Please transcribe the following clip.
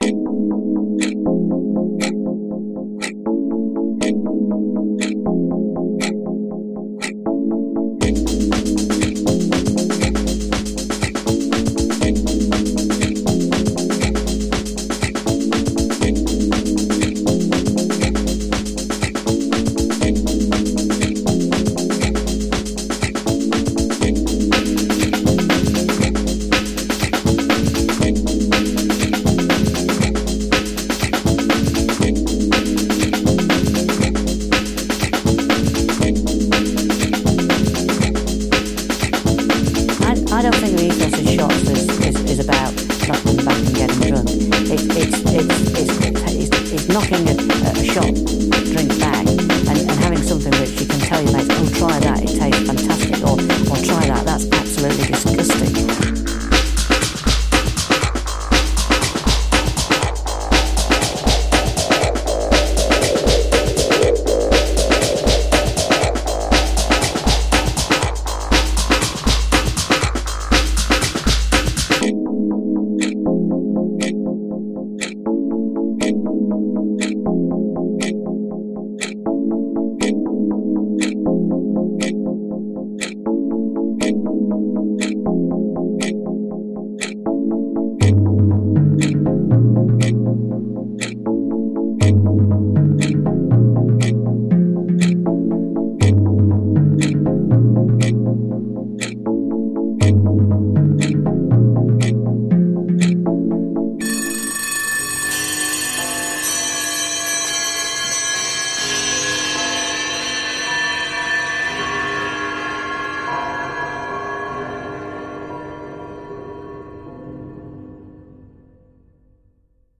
I don't think the ethos of shots is about knocking the back and getting drunk. It's knocking a shot drink back and having something which you can tell your mates, oh, try that, it tastes